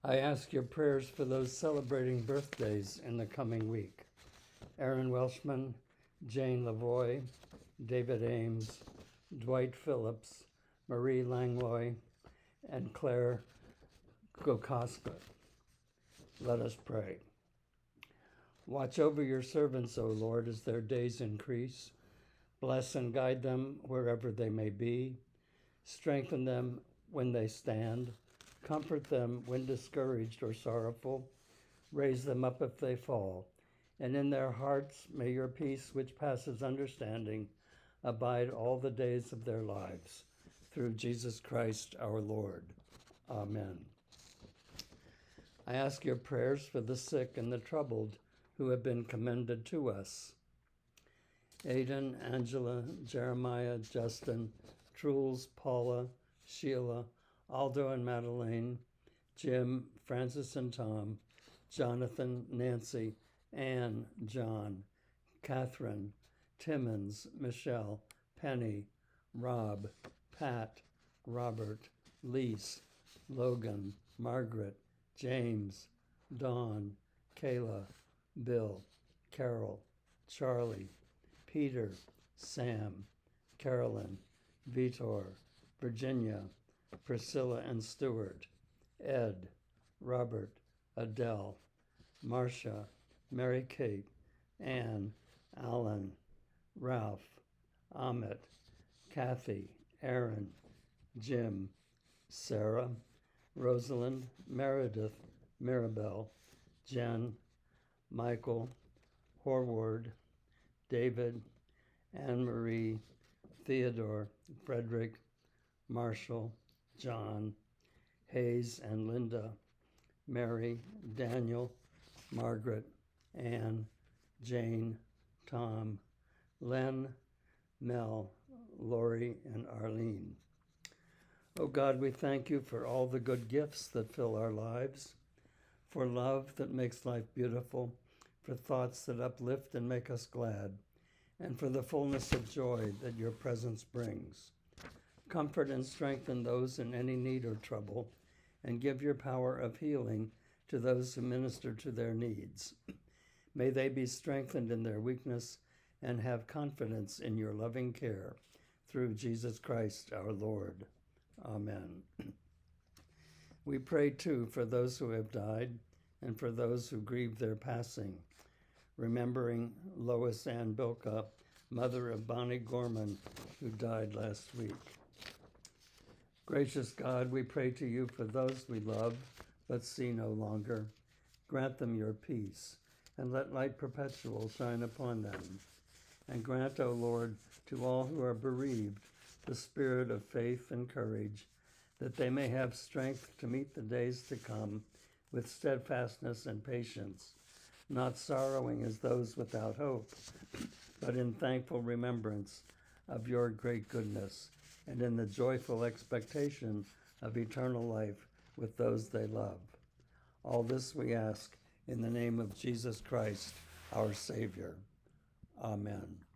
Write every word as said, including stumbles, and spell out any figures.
I ask your prayers for those celebrating birthdays in the coming week. Aaron Welshman, Jane Lavoie, David Ames, Dwight Phillips, Marie Langlois, and Claire Gokoska. Let us pray. Watch over your servants, O Lord, as their days increase. Bless and guide them wherever they may be. Strengthen them when they stand. Comfort them when discouraged or sorrowful. Raise them up if they fall. And in their hearts may your peace, which passes understanding, abide all the days of their lives. Through Jesus Christ our Lord. Amen. I ask your prayers for the sick and the troubled who have been commended to us. Aidan, Angela, Jeremiah, Justin, Truls, Paula, Sheila, Aldo and Madeleine, Jim, Francis and Tom, Jonathan, Nancy, Anne, John, Catherine, Timmons, Michelle, Penny, Rob, Pat, Robert, Lise, Logan, Margaret, James, Dawn, Kayla, Bill, Carol, Charlie, Peter, Sam, Carolyn, Vitor, Virginia, Priscilla and Stuart, Ed, Robert, Adele, Marcia, Mary Kate, Anne, Alan, Ralph, Amit, Kathy, Aaron, Jim, Sarah, Rosalind, Meredith, Mirabelle, Jen, Michael, Horward, David, Anne-Marie, Theodore, Frederick, Marshall, John, Hayes and Linda, Mary, Daniel, Margaret, Anne, Jane, Tom, Len, Mel, Lori, and Arlene. Oh God, we thank you for all the good gifts that fill our lives, for love that makes life beautiful, for thoughts that uplift and make us glad, and for the fullness of joy that your presence brings. Comfort and strengthen those in any need or trouble, and give your power of healing to those who minister to their needs. May they be strengthened in their weakness and have confidence in your loving care, through Jesus Christ our Lord. Amen. We pray, too, for those who have died and for those who grieve their passing, remembering Lois Ann Bilka, mother of Bonnie Gorman, who died last week. Gracious God, we pray to you for those we love but see no longer. Grant them your peace, and let light perpetual shine upon them. And grant, O Lord, to all who are bereaved the spirit of faith and courage, that they may have strength to meet the days to come with steadfastness and patience, not sorrowing as those without hope, but in thankful remembrance of your great goodness, and in the joyful expectation of eternal life with those they love. All this we ask in the name of Jesus Christ, our Savior. Amen.